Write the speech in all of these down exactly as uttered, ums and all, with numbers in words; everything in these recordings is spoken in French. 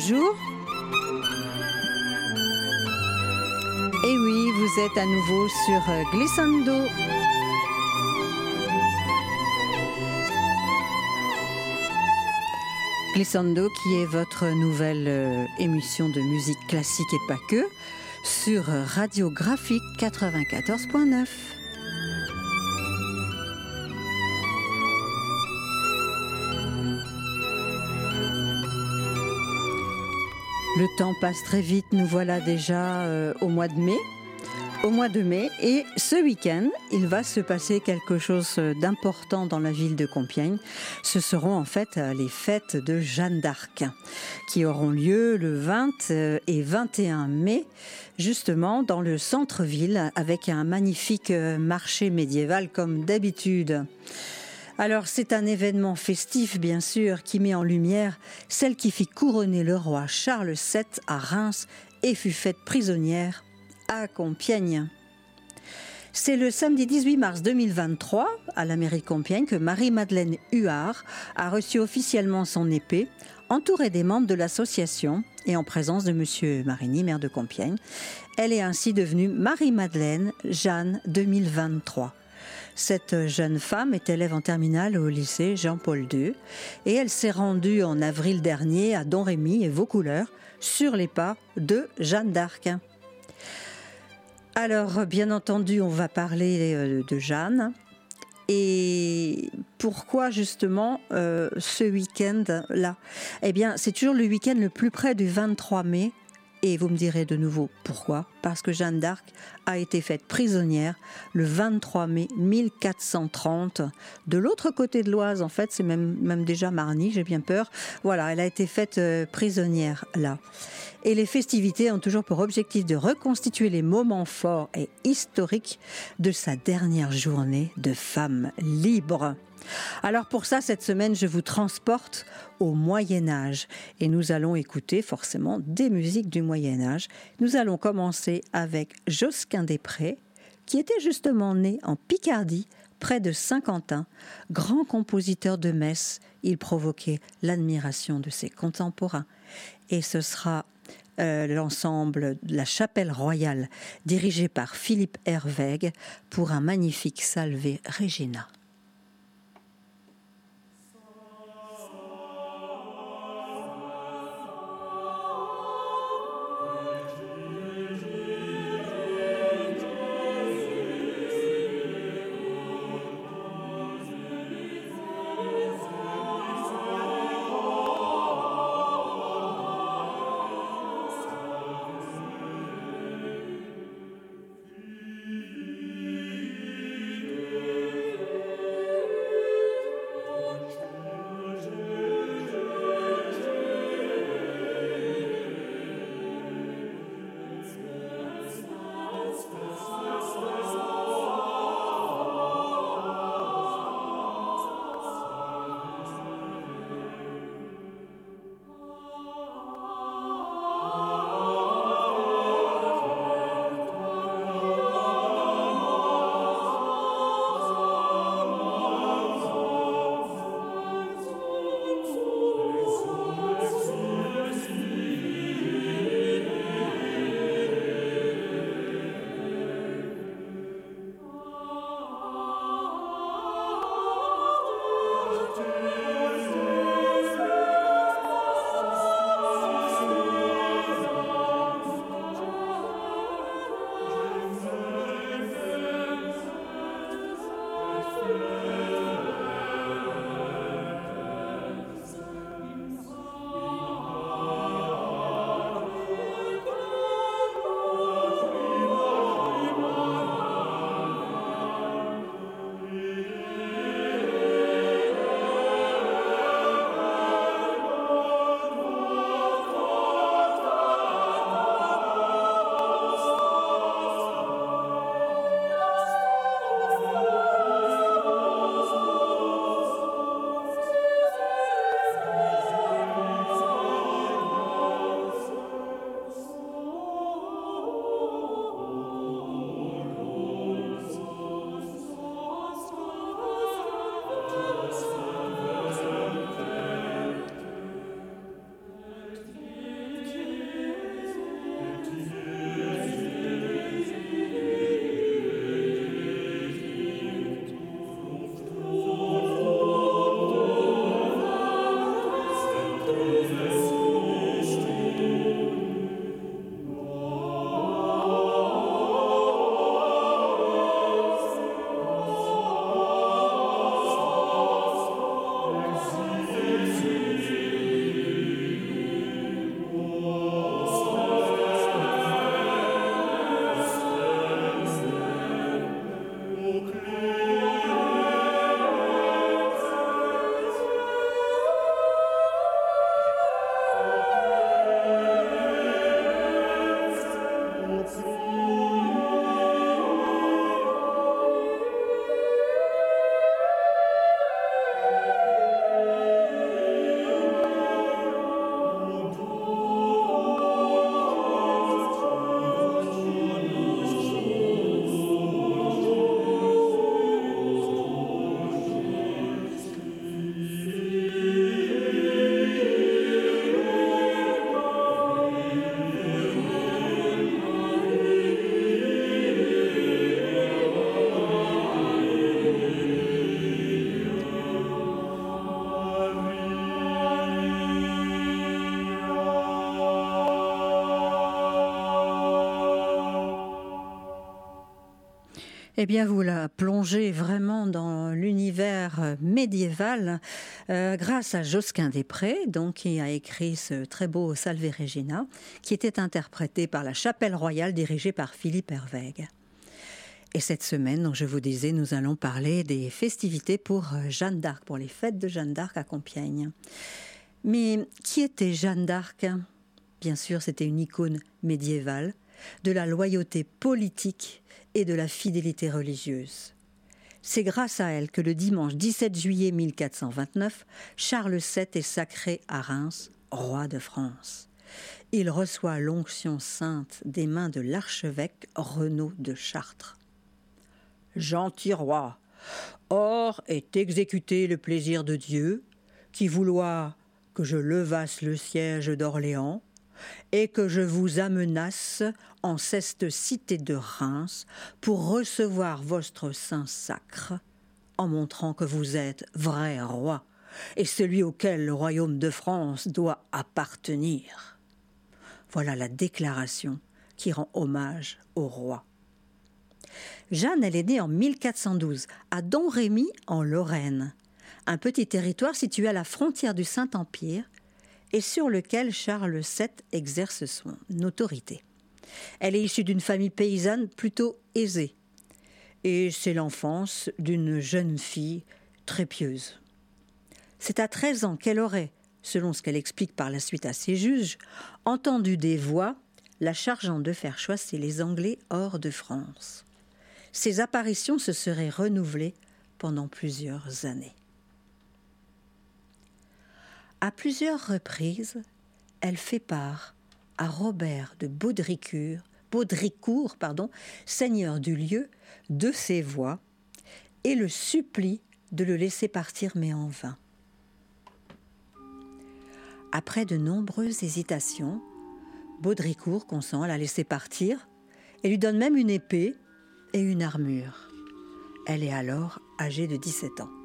bonjour. Et oui, vous êtes à nouveau sur Glissando. Glissando qui est votre nouvelle euh, émission de musique classique et pas que sur Radio Graphique quatre-vingt-quatorze point neuf. Le temps passe très vite, nous voilà déjà euh, au mois de mai. Au mois de mai, et ce week-end, il va se passer quelque chose d'important dans la ville de Compiègne. Ce seront en fait les fêtes de Jeanne d'Arc, qui auront lieu le vingt et vingt et un mai, justement dans le centre-ville, avec un magnifique marché médiéval comme d'habitude. Alors c'est un événement festif bien sûr qui met en lumière celle qui fit couronner le roi Charles sept à Reims et fut faite prisonnière à Compiègne. C'est le samedi dix-huit mars deux mille vingt-trois, à la mairie de Compiègne, que Marie-Madeleine Huard a reçu officiellement son épée, entourée des membres de l'association et en présence de Monsieur Marigny, maire de Compiègne. Elle est ainsi devenue Marie-Madeleine Jeanne deux mille vingt-trois. Cette jeune femme est élève en terminale au lycée Jean-Paul deux et elle s'est rendue en avril dernier à Domrémy et Vaucouleurs sur les pas de Jeanne d'Arc. Alors, bien entendu, on va parler de Jeanne. Et pourquoi justement euh, ce week-end-là ? Eh bien, c'est toujours le week-end le plus près du vingt-trois mai. Et vous me direz de nouveau pourquoi ? Parce que Jeanne d'Arc a été faite prisonnière le vingt-trois mai mille quatre cent trente. De l'autre côté de l'Oise, en fait, c'est même, même déjà Marny, j'ai bien peur. Voilà, elle a été faite euh, prisonnière là. Et les festivités ont toujours pour objectif de reconstituer les moments forts et historiques de sa dernière journée de femme libre. Alors pour ça, cette semaine, je vous transporte au Moyen-Âge et nous allons écouter forcément des musiques du Moyen-Âge. Nous allons commencer avec Josquin des Prés, qui était justement né en Picardie, près de Saint-Quentin, grand compositeur de messe. Il provoquait l'admiration de ses contemporains. Et ce sera euh, l'ensemble de la Chapelle Royale, dirigé par Philippe Herweg, pour un magnifique Salve Regina. Eh bien, vous la plongez vraiment dans l'univers médiéval euh, grâce à Josquin des Prés, donc, qui a écrit ce très beau Salve Regina, qui était interprété par la Chapelle Royale dirigée par Philippe Hervègue. Et cette semaine, donc, je vous disais, nous allons parler des festivités pour Jeanne d'Arc, pour les fêtes de Jeanne d'Arc à Compiègne. Mais qui était Jeanne d'Arc ? Bien sûr, c'était une icône médiévale, de la loyauté politique et de la fidélité religieuse. C'est grâce à elle que le dimanche dix-sept juillet mille quatre cent vingt-neuf, Charles sept est sacré à Reims, roi de France. Il reçoit l'onction sainte des mains de l'archevêque Renaud de Chartres. Gentil roi, or est exécuté le plaisir de Dieu, qui vouloir que je levasse le siège d'Orléans, et que je vous amenasse en cette cité de Reims pour recevoir votre saint sacre, en montrant que vous êtes vrai roi et celui auquel le royaume de France doit appartenir. Voilà la déclaration qui rend hommage au roi. Jeanne, elle est née en mille quatre cent douze à Domrémy en Lorraine, un petit territoire situé à la frontière du Saint-Empire et sur lequel Charles sept exerce son autorité. Elle est issue d'une famille paysanne plutôt aisée, et c'est l'enfance d'une jeune fille très pieuse. C'est à treize ans qu'elle aurait, selon ce qu'elle explique par la suite à ses juges, entendu des voix la chargeant de faire chasser les Anglais hors de France. Ces apparitions se seraient renouvelées pendant plusieurs années. À plusieurs reprises, elle fait part à Robert de Baudricourt, Baudricourt pardon, seigneur du lieu, de ses voix et le supplie de le laisser partir, mais en vain. Après de nombreuses hésitations, Baudricourt consent à la laisser partir et lui donne même une épée et une armure. Elle est alors âgée de dix-sept ans.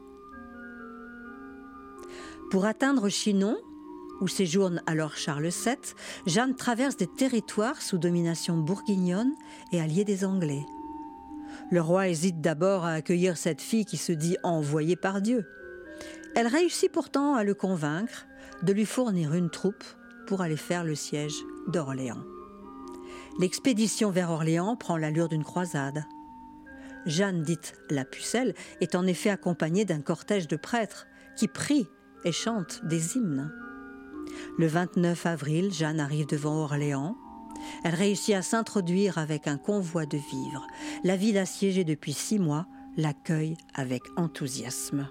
Pour atteindre Chinon, où séjourne alors Charles sept, Jeanne traverse des territoires sous domination bourguignonne et alliée des Anglais. Le roi hésite d'abord à accueillir cette fille qui se dit envoyée par Dieu. Elle réussit pourtant à le convaincre de lui fournir une troupe pour aller faire le siège d'Orléans. L'expédition vers Orléans prend l'allure d'une croisade. Jeanne, dite la Pucelle, est en effet accompagnée d'un cortège de prêtres qui prient et chante des hymnes. Le vingt-neuf avril, Jeanne arrive devant Orléans. Elle réussit à s'introduire avec un convoi de vivres. La ville assiégée depuis six mois l'accueille avec enthousiasme.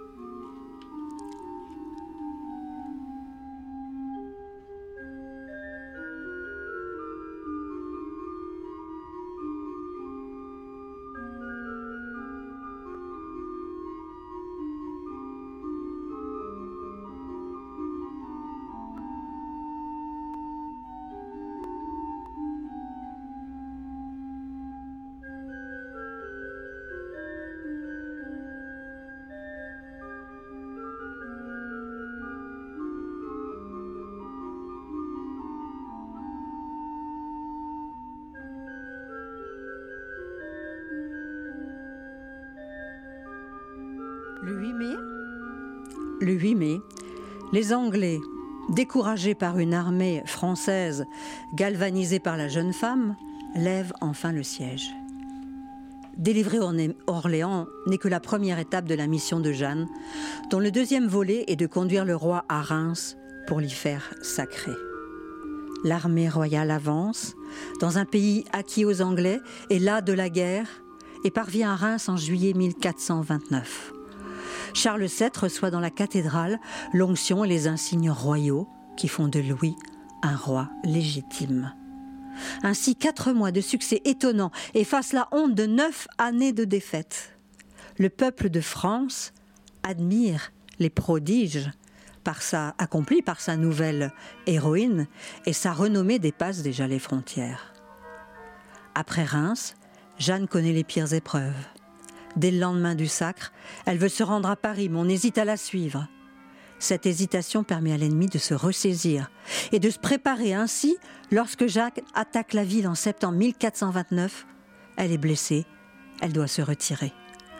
Le huit mai, le huit mai, les Anglais, découragés par une armée française galvanisée par la jeune femme, lèvent enfin le siège. Délivrer Orléans n'est que la première étape de la mission de Jeanne, dont le deuxième volet est de conduire le roi à Reims pour l'y faire sacrer. L'armée royale avance dans un pays acquis aux Anglais et las de la guerre et parvient à Reims en juillet mille quatre cent vingt-neuf. Charles sept reçoit dans la cathédrale l'onction et les insignes royaux qui font de Louis un roi légitime. Ainsi, quatre mois de succès étonnants effacent la honte de neuf années de défaite. Le peuple de France admire les prodiges par sa, accomplis par sa nouvelle héroïne et sa renommée dépasse déjà les frontières. Après Reims, Jeanne connaît les pires épreuves. Dès le lendemain du sacre, elle veut se rendre à Paris, mais on hésite à la suivre. Cette hésitation permet à l'ennemi de se ressaisir et de se préparer ainsi. Lorsque Jacques attaque la ville en septembre mille quatre cent vingt-neuf, elle est blessée elle doit se retirer.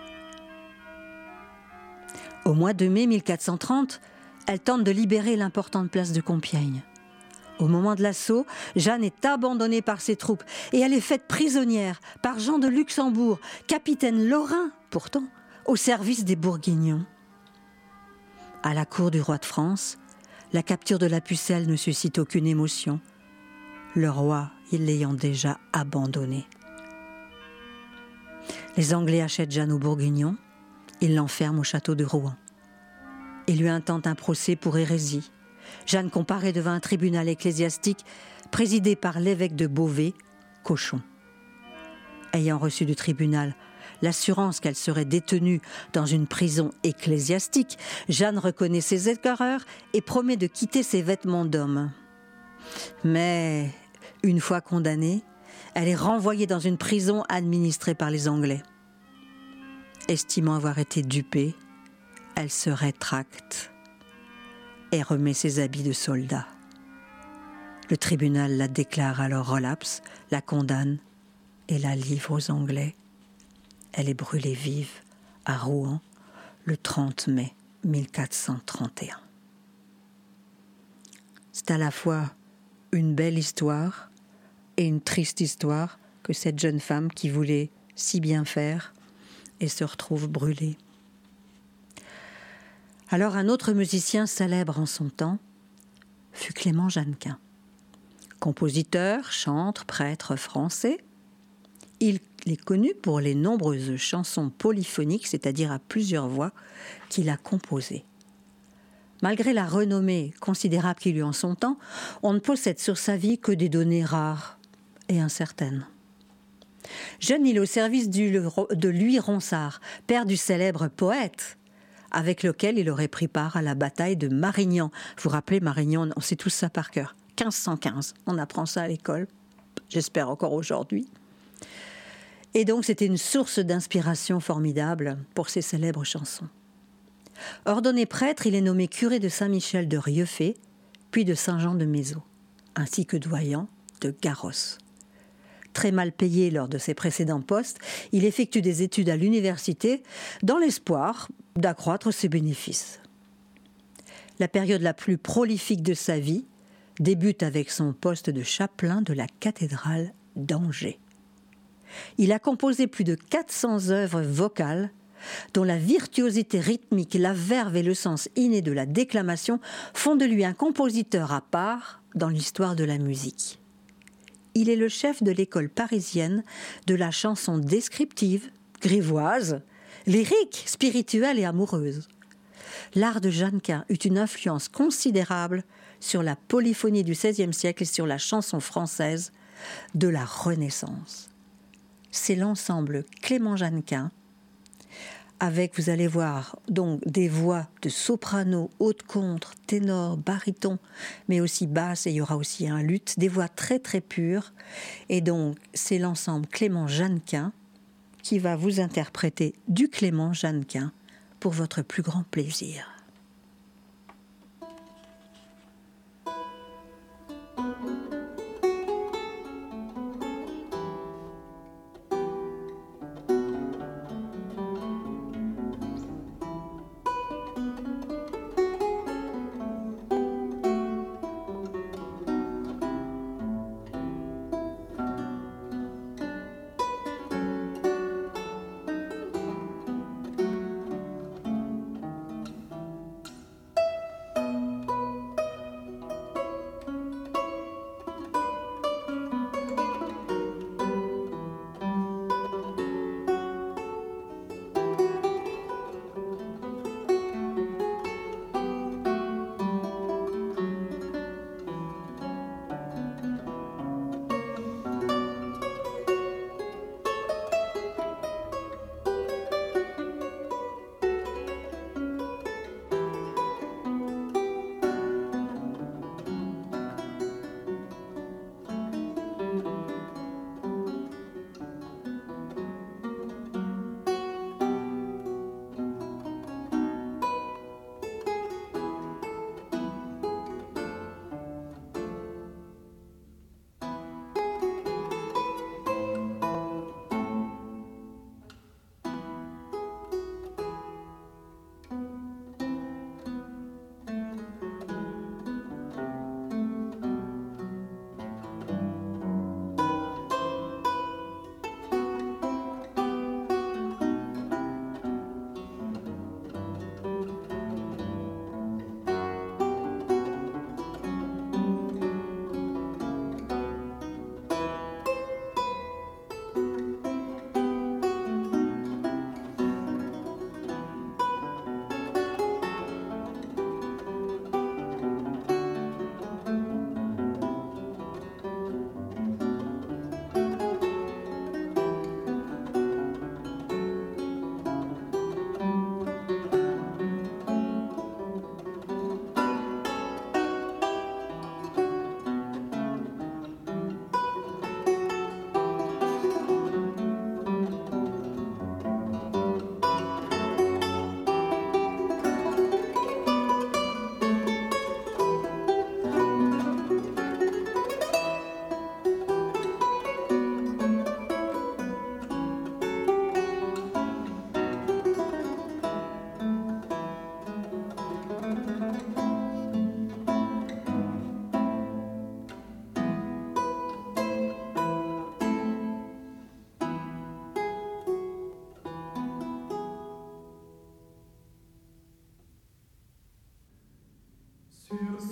Au mois de mai mille quatre cent trente, elle tente de libérer l'importante place de Compiègne. Au moment de l'assaut, Jeanne est abandonnée par ses troupes et elle est faite prisonnière par Jean de Luxembourg, capitaine lorrain pourtant, au service des Bourguignons. À la cour du roi de France, la capture de la Pucelle ne suscite aucune émotion, le roi il l'ayant déjà abandonnée. Les Anglais achètent Jeanne aux Bourguignons, ils l'enferment au château de Rouen. Ils lui intentent un procès pour hérésie. Jeanne comparaît devant un tribunal ecclésiastique présidé par l'évêque de Beauvais, Cochon. Ayant reçu du tribunal l'assurance qu'elle serait détenue dans une prison ecclésiastique, Jeanne reconnaît ses erreurs et promet de quitter ses vêtements d'homme. Mais, une fois condamnée, elle est renvoyée dans une prison administrée par les Anglais. Estimant avoir été dupée, elle se rétracte et remet ses habits de soldat. Le tribunal la déclare alors relapse, la condamne et la livre aux Anglais. Elle est brûlée vive à Rouen le trente mai mille quatre cent trente et un. C'est à la fois une belle histoire et une triste histoire que cette jeune femme qui voulait si bien faire et se retrouve brûlée. Alors un autre musicien célèbre en son temps fut Clément Jeannequin. Compositeur, chantre, prêtre français, il est connu pour les nombreuses chansons polyphoniques, c'est-à-dire à plusieurs voix, qu'il a composées. Malgré la renommée considérable qu'il eut en son temps, on ne possède sur sa vie que des données rares et incertaines. Jeune, il est au service du, de Louis Ronsard, père du célèbre poète, avec lequel il aurait pris part à la bataille de Marignan. Vous vous rappelez Marignan, on sait tous ça par cœur. quinze cent quinze, on apprend ça à l'école, j'espère encore aujourd'hui. Et donc c'était une source d'inspiration formidable pour ses célèbres chansons. Ordonné prêtre, il est nommé curé de Saint-Michel de Rieufait, puis de Saint-Jean-de-Mézeaux, ainsi que doyen de Garros. Très mal payé lors de ses précédents postes, il effectue des études à l'université dans l'espoir d'accroître ses bénéfices. La période la plus prolifique de sa vie débute avec son poste de chapelain de la cathédrale d'Angers. Il a composé plus de quatre cents œuvres vocales dont la virtuosité rythmique, la verve et le sens inné de la déclamation font de lui un compositeur à part dans l'histoire de la musique. Il est le chef de l'école parisienne de la chanson descriptive, grivoise, lyrique, spirituelle et amoureuse. L'art de Jeannequin eut une influence considérable sur la polyphonie du seizième siècle et sur la chanson française de la Renaissance. C'est l'ensemble Clément Jeannequin, avec, vous allez voir, donc des voix de soprano, haute contre, ténor, baryton, mais aussi basse, et il y aura aussi un luth, des voix très très pures. Et donc, c'est l'ensemble Clément Jeannequin qui va vous interpréter du Clément Jeannequin pour votre plus grand plaisir.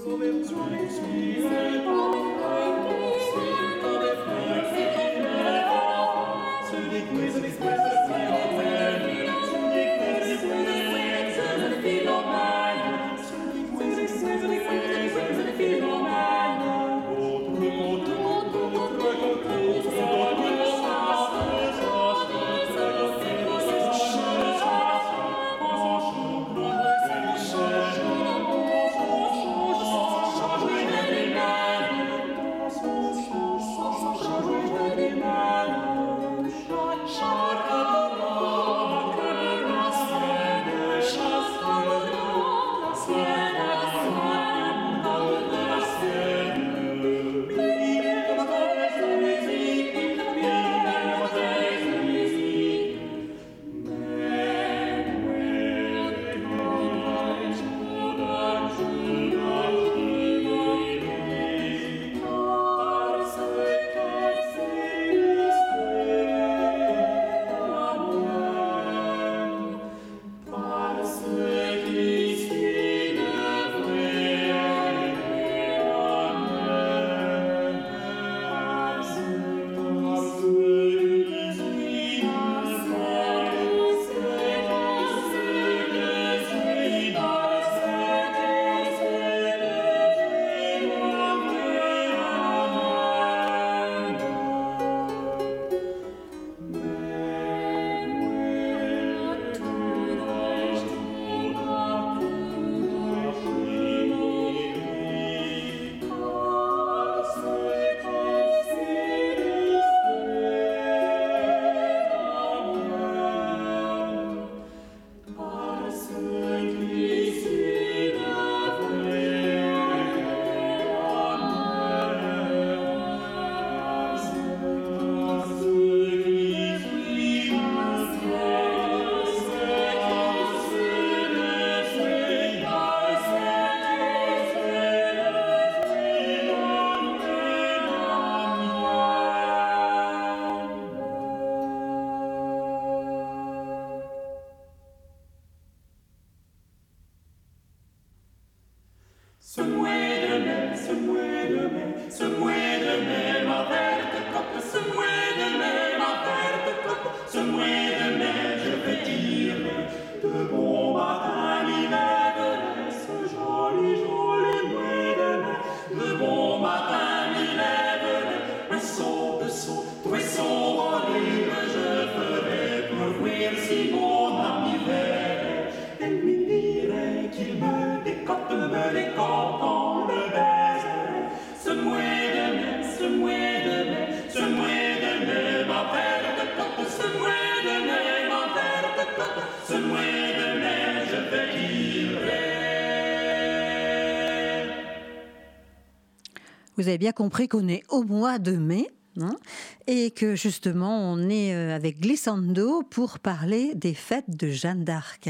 Vous avez bien compris qu'on est au mois de mai, hein, et que justement on est avec Glissando pour parler des fêtes de Jeanne d'Arc.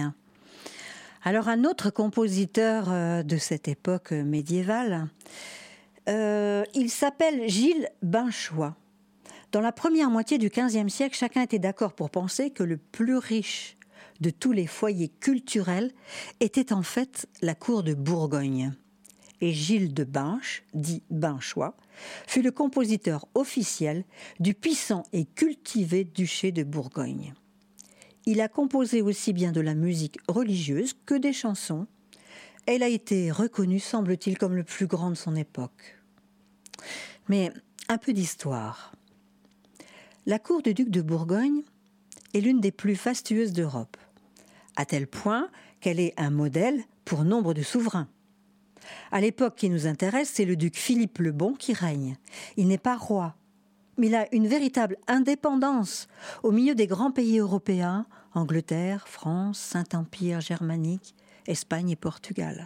Alors un autre compositeur de cette époque médiévale, euh, il s'appelle Gilles Binchois. Dans la première moitié du quinzième siècle, chacun était d'accord pour penser que le plus riche de tous les foyers culturels était en fait la cour de Bourgogne. Et Gilles de Binche, dit Binchois, fut le compositeur officiel du puissant et cultivé duché de Bourgogne. Il a composé aussi bien de la musique religieuse que des chansons. Elle a été reconnue, semble-t-il, comme le plus grand de son époque. Mais un peu d'histoire. La cour du duc de Bourgogne est l'une des plus fastueuses d'Europe, à tel point qu'elle est un modèle pour nombre de souverains. À l'époque qui nous intéresse, c'est le duc Philippe le Bon qui règne. Il n'est pas roi, mais il a une véritable indépendance au milieu des grands pays européens, Angleterre, France, Saint-Empire germanique, Espagne et Portugal.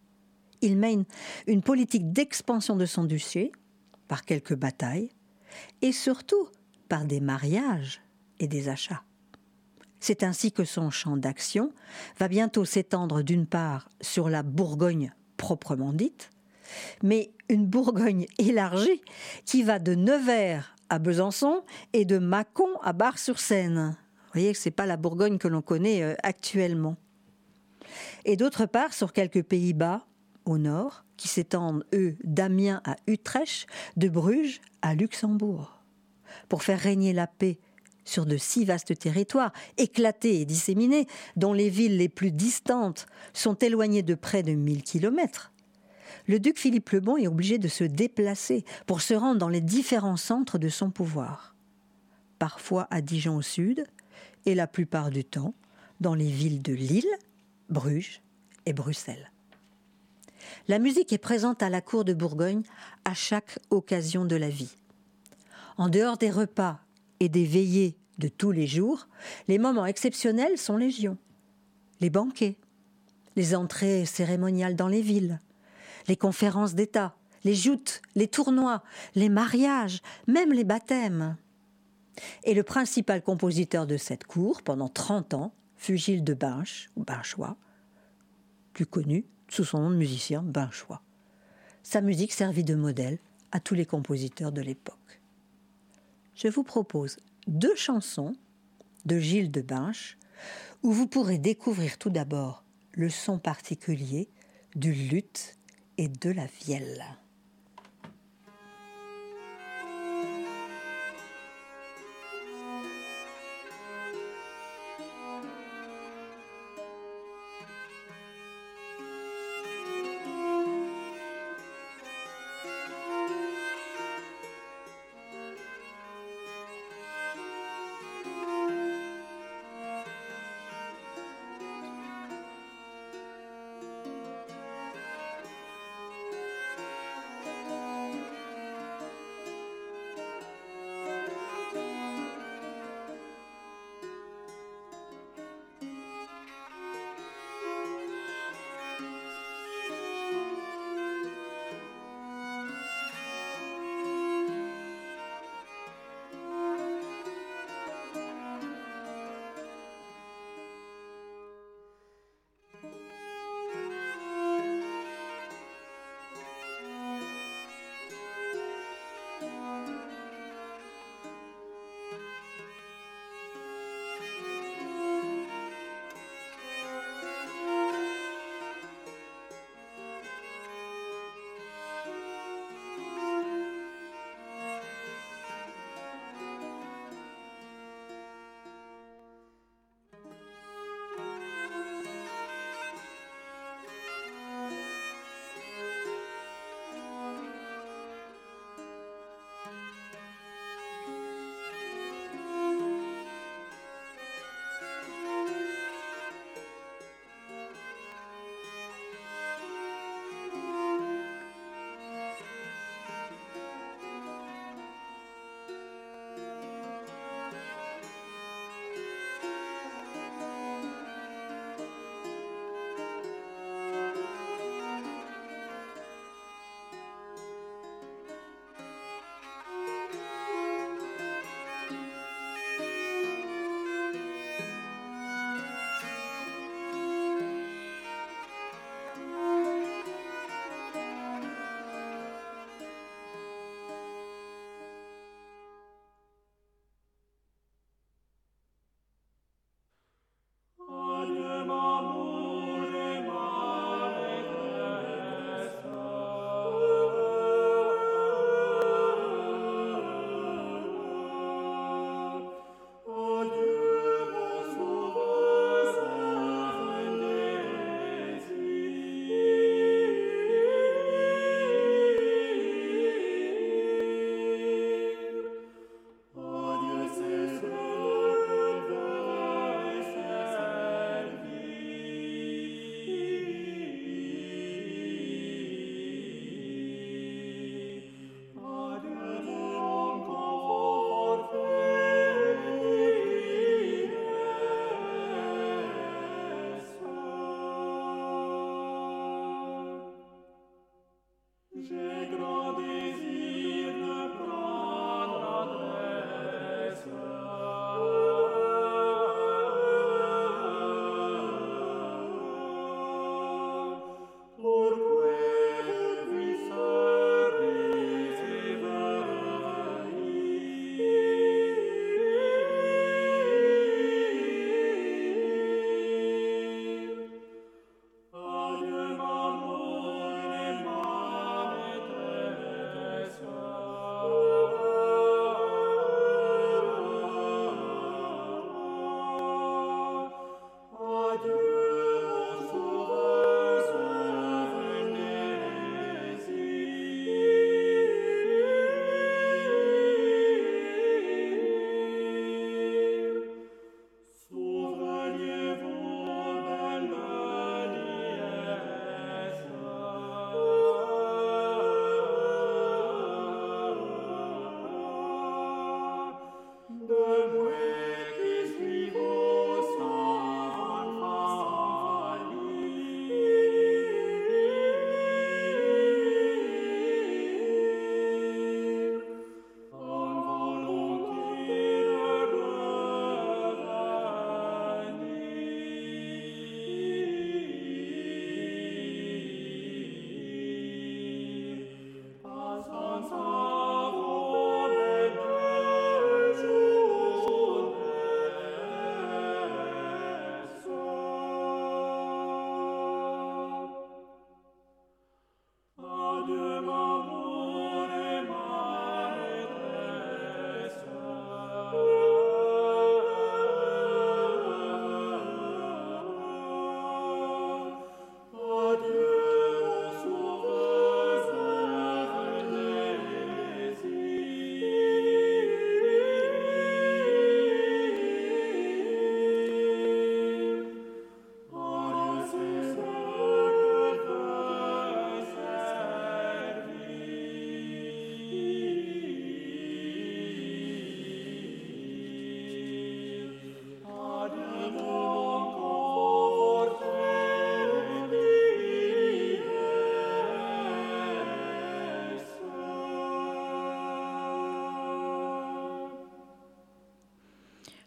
Il mène une politique d'expansion de son duché, par quelques batailles, et surtout par des mariages et des achats. C'est ainsi que son champ d'action va bientôt s'étendre d'une part sur la Bourgogne proprement dite, mais une Bourgogne élargie qui va de Nevers à Besançon et de Mâcon à Bar-sur-Seine. Vous voyez que ce n'est pas la Bourgogne que l'on connaît actuellement. Et d'autre part sur quelques Pays-Bas, au nord, qui s'étendent, eux, d'Amiens à Utrecht, de Bruges à Luxembourg. Pour faire régner la paix sur de si vastes territoires, éclatés et disséminés, dont les villes les plus distantes sont éloignées de près de mille kilomètres, le duc Philippe le Bon est obligé de se déplacer pour se rendre dans les différents centres de son pouvoir. Parfois à Dijon au sud, et la plupart du temps dans les villes de Lille, Bruges et Bruxelles. La musique est présente à la cour de Bourgogne à chaque occasion de la vie. En dehors des repas et des veillées de tous les jours, les moments exceptionnels sont légion. Les banquets, les entrées cérémoniales dans les villes, les conférences d'État, les joutes, les tournois, les mariages, même les baptêmes. Et le principal compositeur de cette cour, pendant trente ans, fut Gilles de Binche, ou Binchois, plus connu sous son nom de musicien, Binchois. Sa musique servit de modèle à tous les compositeurs de l'époque. Je vous propose deux chansons de Gilles de Binche, où vous pourrez découvrir tout d'abord le son particulier du luth et de la vielle.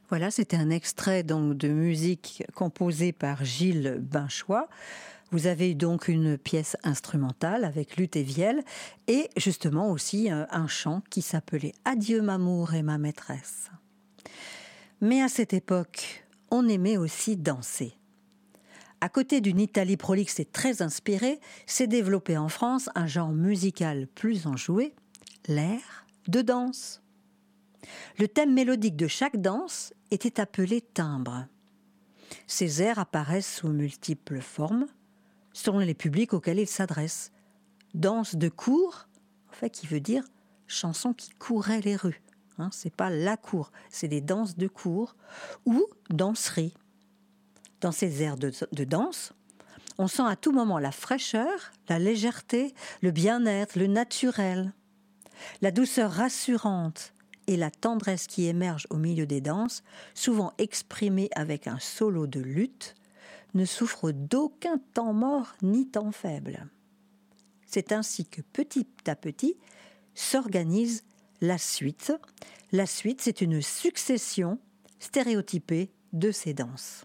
Voilà, c'était un extrait donc de musique composée par Gilles Binchois. Vous avez donc une pièce instrumentale avec luth et vielle et justement aussi un, un chant qui s'appelait « Adieu m'amour et ma maîtresse ». Mais à cette époque, on aimait aussi danser. À côté d'une Italie prolixe et très inspirée, s'est développé en France un genre musical plus enjoué, l'air de danse. Le thème mélodique de chaque danse était appelé timbre. Ces airs apparaissent sous multiples formes, selon les publics auxquels ils s'adressent. Danse de cour, en fait, qui veut dire chanson qui courait les rues. Hein, c'est pas la cour, c'est des danses de cour ou danserie. Dans ces airs de, de danse, on sent à tout moment la fraîcheur, la légèreté, le bien-être, le naturel, la douceur rassurante et la tendresse qui émerge au milieu des danses, souvent exprimée avec un solo de luth, ne souffrent d'aucun temps mort ni temps faible. C'est ainsi que petit à petit s'organise la suite. La suite, c'est une succession stéréotypée de ces danses.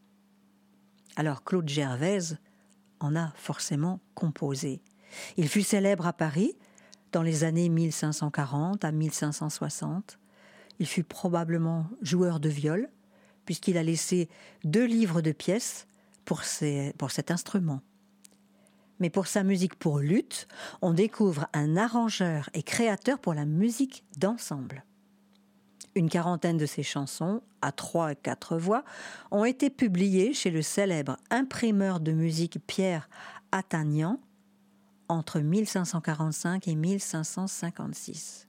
Alors Claude Gervaise en a forcément composé. Il fut célèbre à Paris dans les années mille cinq cent quarante à mille cinq cent soixante. Il fut probablement joueur de viol, puisqu'il a laissé deux livres de pièces pour, ses, pour cet instrument. Mais pour sa musique pour luth, on découvre un arrangeur et créateur pour la musique d'ensemble. Une quarantaine de ses chansons, à trois et quatre voix, ont été publiées chez le célèbre imprimeur de musique Pierre Attagnan entre mille cinq cent quarante-cinq et mille cinq cent cinquante-six.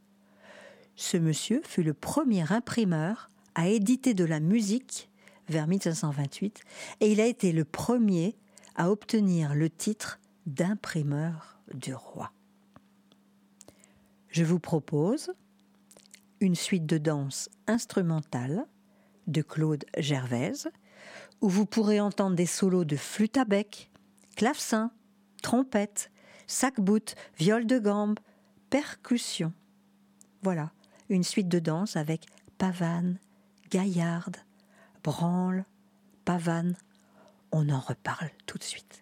Ce monsieur fut le premier imprimeur à éditer de la musique vers mille cinq cent vingt-huit et il a été le premier à obtenir le titre d'imprimeur du roi. Je vous propose une suite de danse instrumentale de Claude Gervaise, où vous pourrez entendre des solos de flûte à bec, clavecin, trompette, sac-bout, viol de gambe, percussion. Voilà, une suite de danse avec pavane, gaillarde, branle, pavane. On en reparle tout de suite.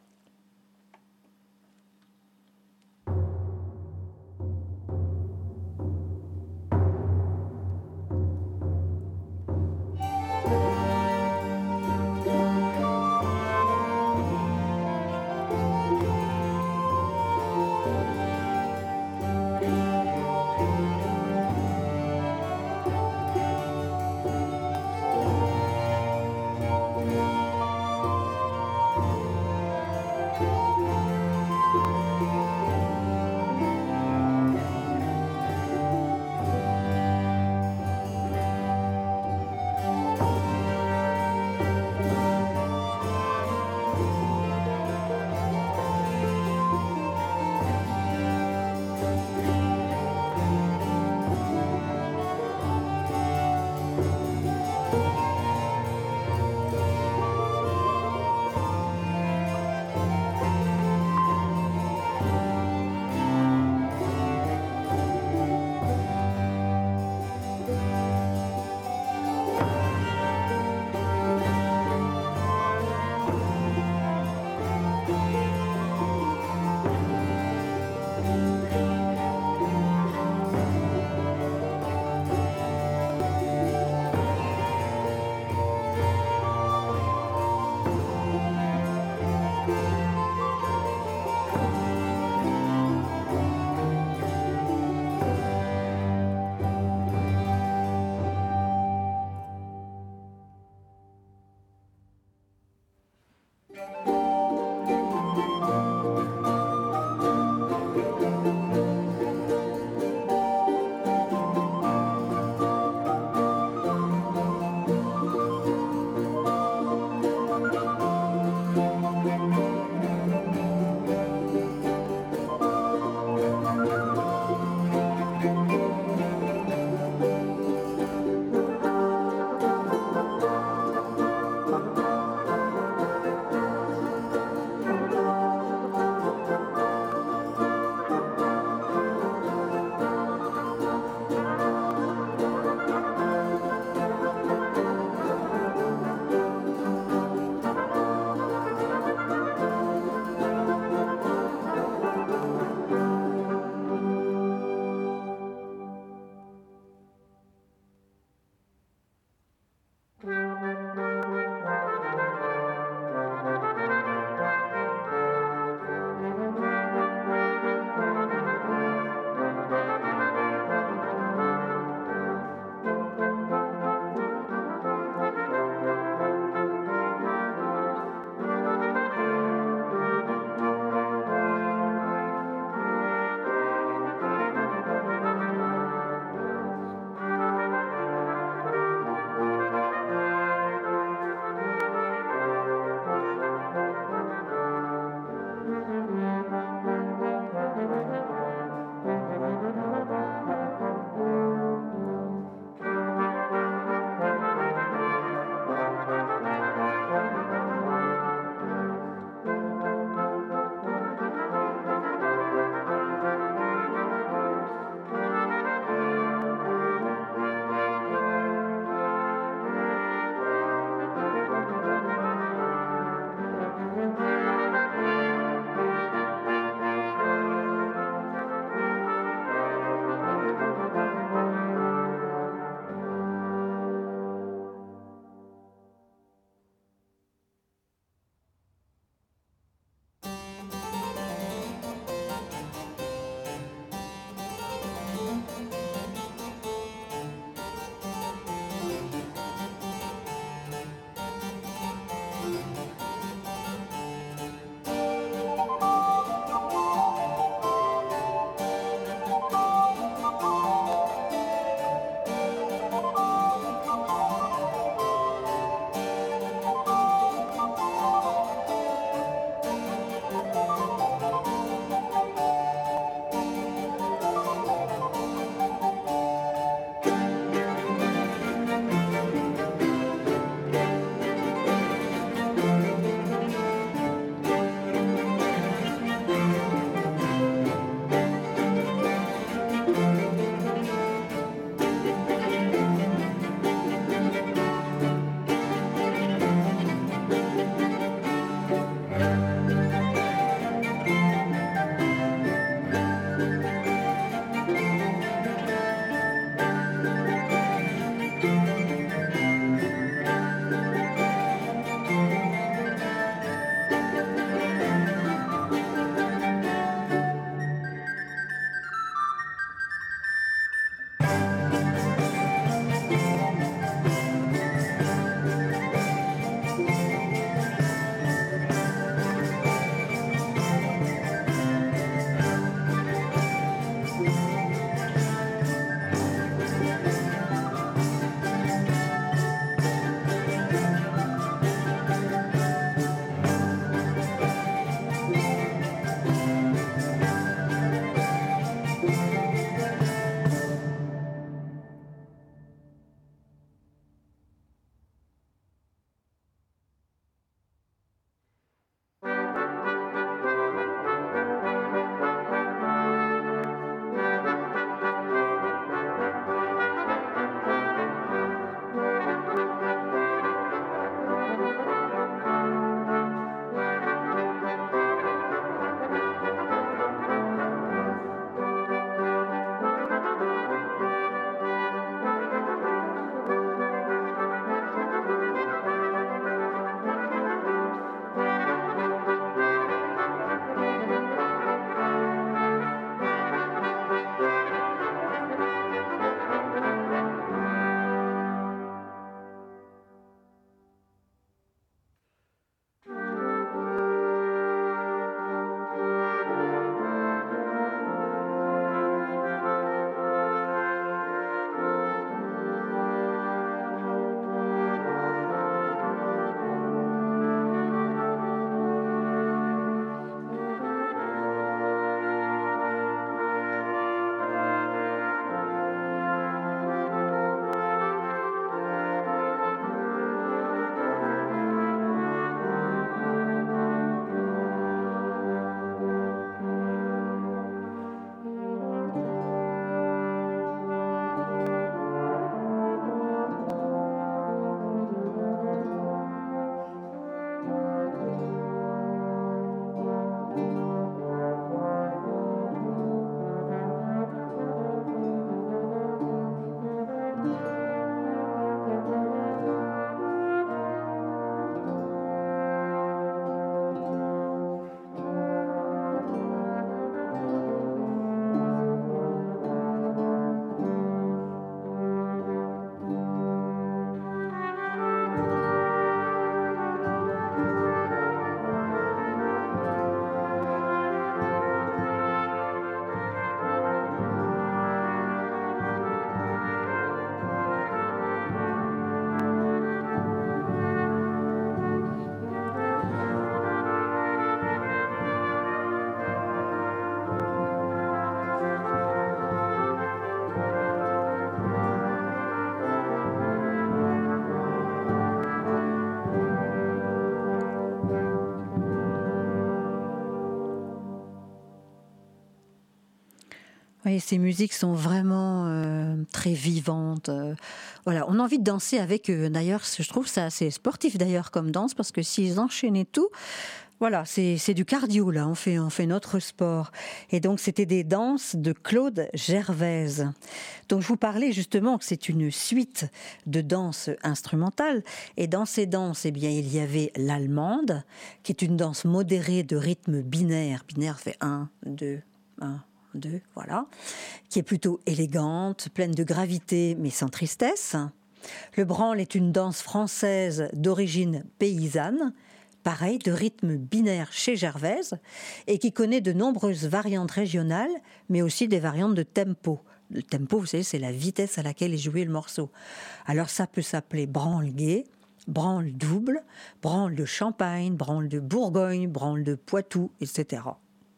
Et ces musiques sont vraiment euh, très vivantes. Euh, voilà, on a envie de danser avec eux. D'ailleurs, je trouve ça assez sportif d'ailleurs comme danse, parce que s'ils enchaînaient tout, voilà, c'est, c'est du cardio là. On fait, on fait notre sport. Et donc, c'était des danses de Claude Gervaise. Donc, je vous parlais justement que c'est une suite de danses instrumentales. Et dans ces danses, eh bien, il y avait l'allemande, qui est une danse modérée de rythme binaire. Binaire fait un, deux, un. Deux, voilà, qui est plutôt élégante, pleine de gravité, mais sans tristesse. Le branle est une danse française d'origine paysanne, pareil, de rythme binaire chez Gervaise, et qui connaît de nombreuses variantes régionales, mais aussi des variantes de tempo. Le tempo, vous savez, c'est la vitesse à laquelle est joué le morceau. Alors ça peut s'appeler branle gai, branle double, branle de Champagne, branle de Bourgogne, branle de Poitou, et cetera.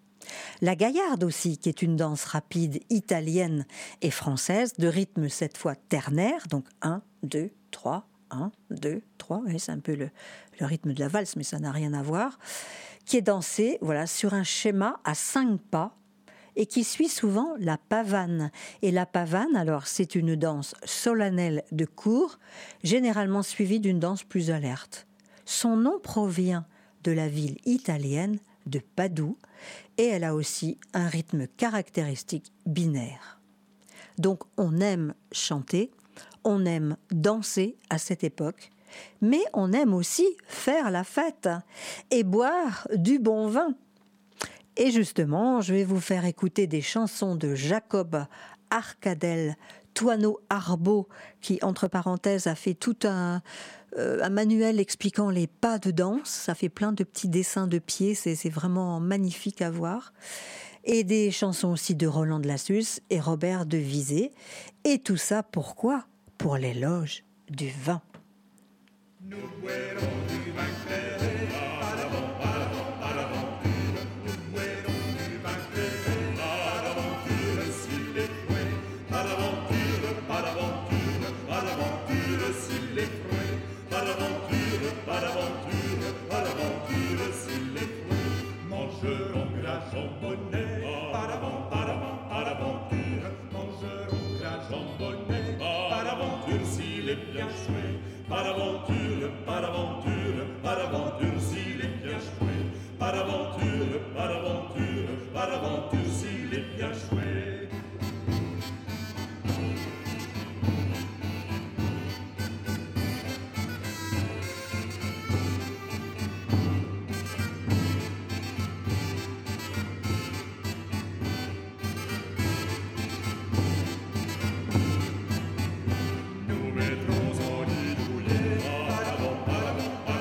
La gaillarde aussi, qui est une danse rapide italienne et française, de rythme cette fois ternaire, donc un, deux, trois, un, deux, trois, ouais, c'est un peu le, le rythme de la valse, mais ça n'a rien à voir, qui est dansée voilà, sur un schéma à cinq pas et qui suit souvent la pavane. Et la pavane, alors, c'est une danse solennelle de cour, généralement suivie d'une danse plus alerte. Son nom provient de la ville italienne de Padoue, et elle a aussi un rythme caractéristique binaire. Donc on aime chanter, on aime danser à cette époque, mais on aime aussi faire la fête et boire du bon vin. Et justement, je vais vous faire écouter des chansons de Jacob Arcadel Thoineau-Arbeau, qui, entre parenthèses, a fait tout un, euh, un manuel expliquant les pas de danse. Ça fait plein de petits dessins de pieds, c'est, c'est vraiment magnifique à voir. Et des chansons aussi de Roland de Lassus et Robert de Visé. Et tout ça, pourquoi ? Pour l'éloge du vin. Nous boirons du vin clairé, à l'avant, à l'avant, à l'aventure. Nous boirons du vin clairé, à l'aventure, s'il est fouet. À l'aventure, à l'aventure, à l'aventure, s'il est fouet. À l'aventure, à l'aventure, à l'aventure, s'il est fouet. Mangerons gras jambonnet, à l'avant, à l'avant, à l'aventure. Mangerons gras jambonnet, à l'aventure, s'il est bien chouette. À l'aventure, à l'aventure, à l'aventure, s'il est bien chouette. À l'aventure, à l'aventure, à l'aventure, s'il est bien chouette. Nous mettrons en lit douillet, à l'avant, à l'avant,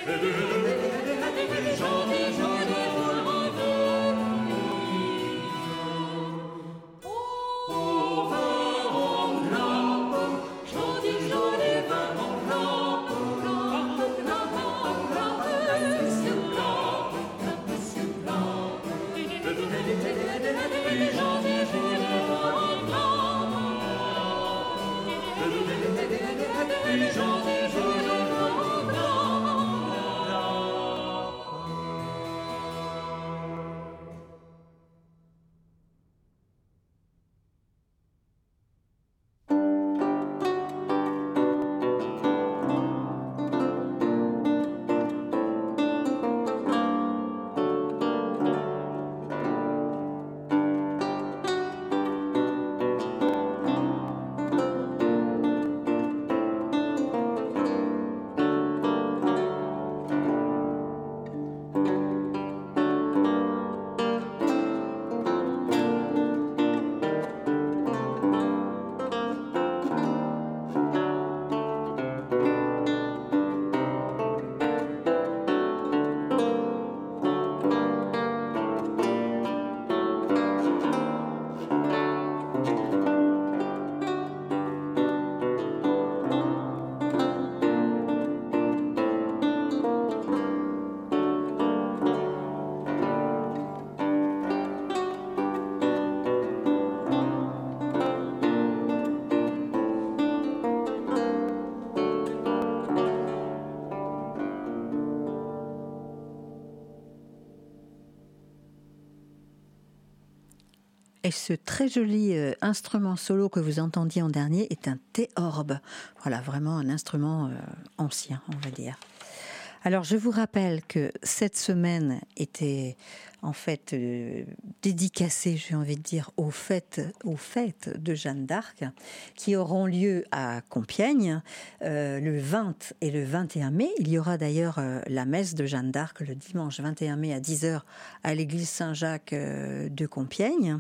Et ce très joli euh, instrument solo que vous entendiez en dernier est un théorbe. Voilà, vraiment un instrument euh, ancien, on va dire. Alors, je vous rappelle que cette semaine était en fait euh, dédicacée, j'ai envie de dire, aux fêtes, aux fêtes de Jeanne d'Arc, qui auront lieu à Compiègne euh, le vingt et le vingt et un mai. Il y aura d'ailleurs euh, la messe de Jeanne d'Arc le dimanche vingt et un mai à dix heures à l'église Saint-Jacques euh, de Compiègne.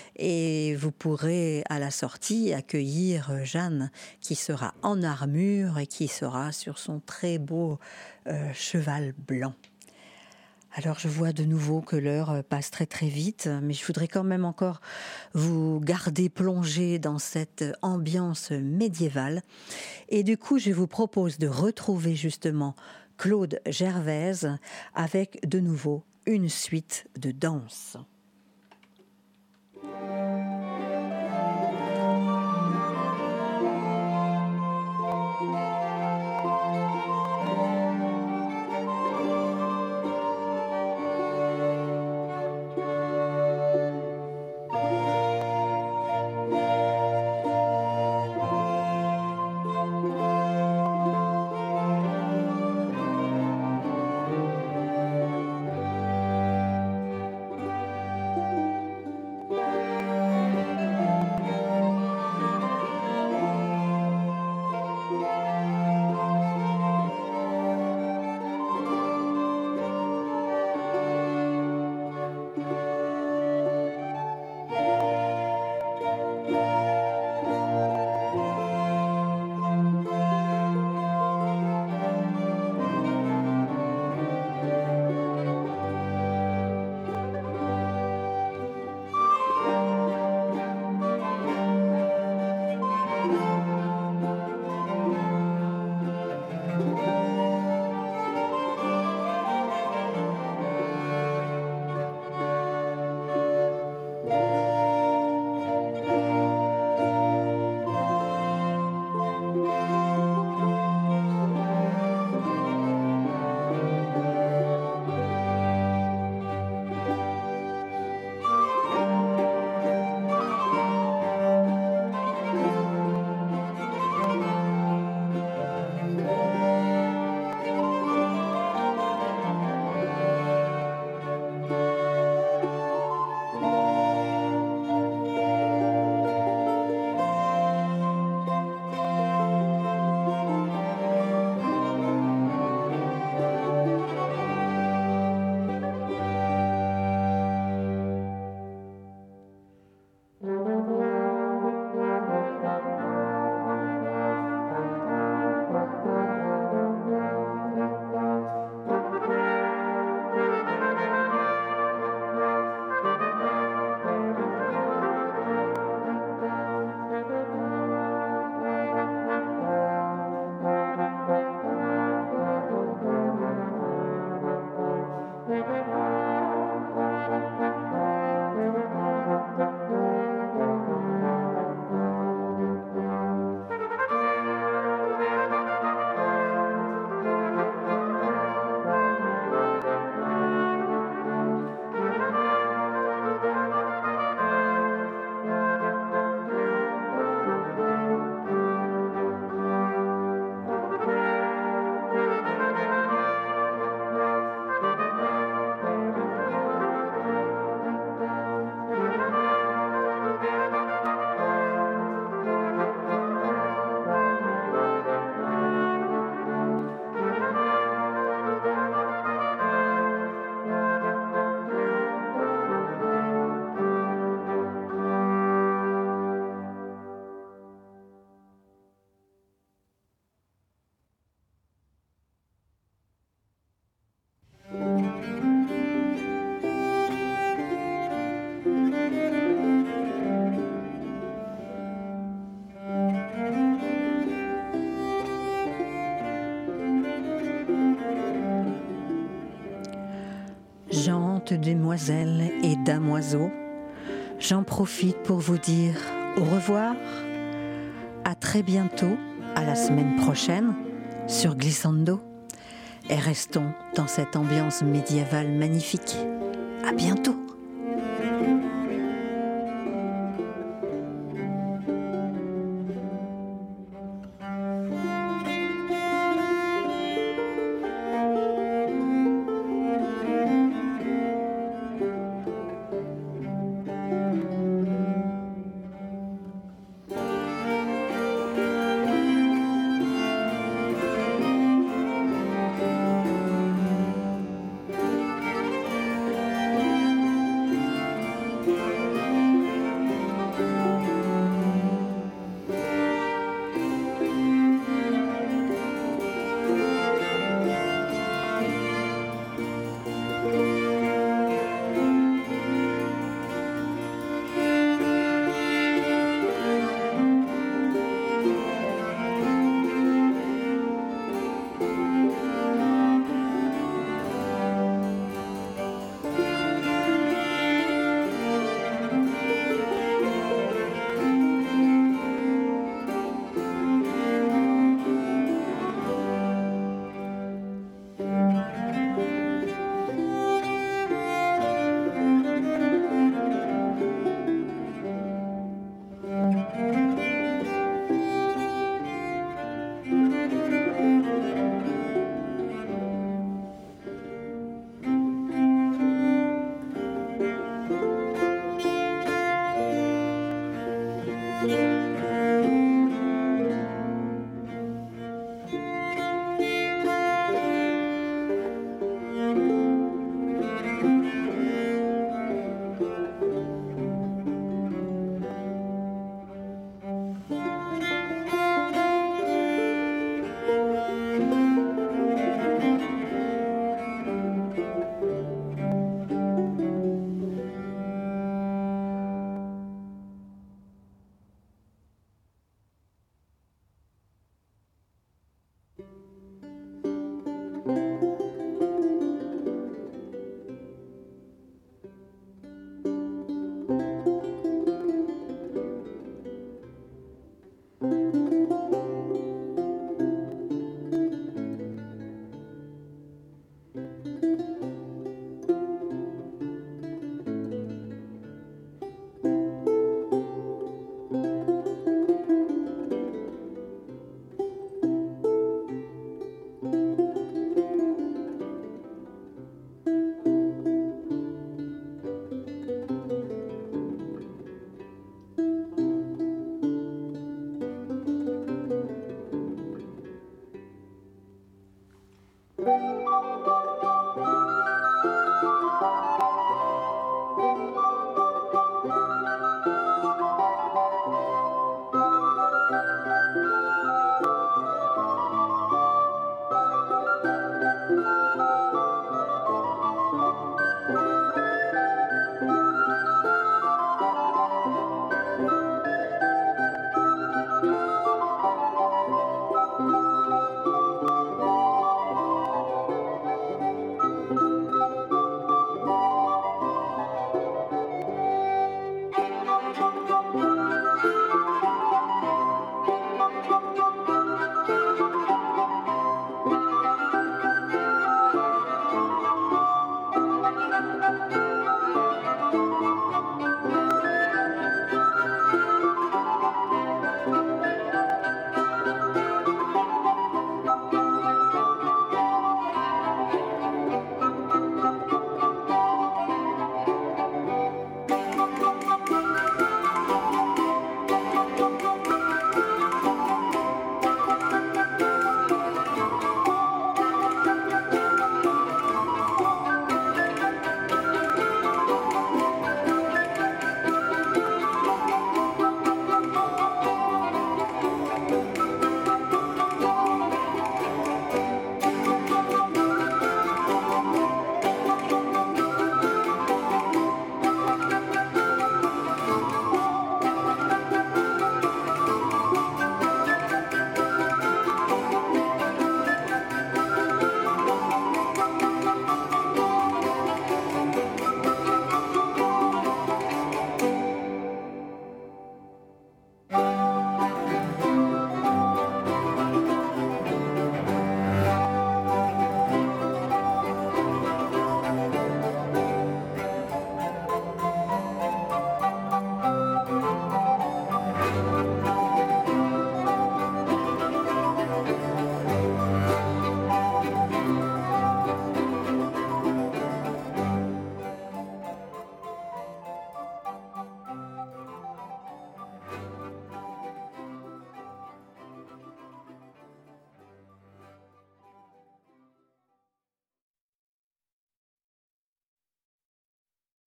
Et vous pourrez à la sortie accueillir Jeanne qui sera en armure et qui sera sur son très beau euh, cheval blanc. Alors je vois de nouveau que l'heure passe très très vite, mais je voudrais quand même encore vous garder plongé dans cette ambiance médiévale. Et du coup, je vous propose de retrouver justement Claude Gervaise avec de nouveau une suite de danse. Gentes demoiselles et damoiseaux, j'en profite pour vous dire au revoir, à très bientôt, à la semaine prochaine, sur Glissando, et restons dans cette ambiance médiévale magnifique. À bientôt.